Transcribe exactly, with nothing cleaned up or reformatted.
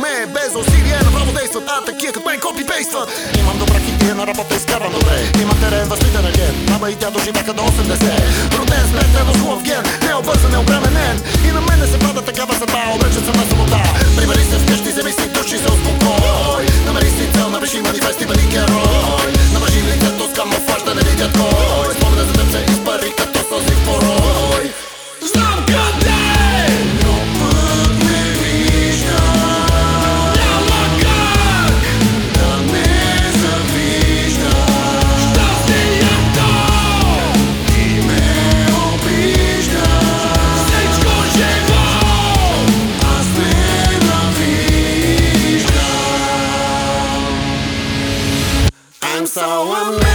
не е без усилие, направо действат, а такива като мен копи-пействат. Имам добра хигиена, на работа изкарвам добре. Имам терен, възпитан ген, баба и дядо живеха до осемдесет. Роден с плетено с хубав ген, не обвързан, не обременен. И на мене се пада такава съдба, обречен съм на свобода. Прибери се вкъщи, вземи си душ и се успокой. Намери си цел, напиши манифест и бъди герой. Намажи лицето с камуфлаж да не видят кой. Спомена за теб се изпари като сълзи в порой. Знам къде, но път не виждам. Няма как да не завиждам щастието. Ти ме обиждаш. Всичко живо аз ненавиждам. I'm so amazed.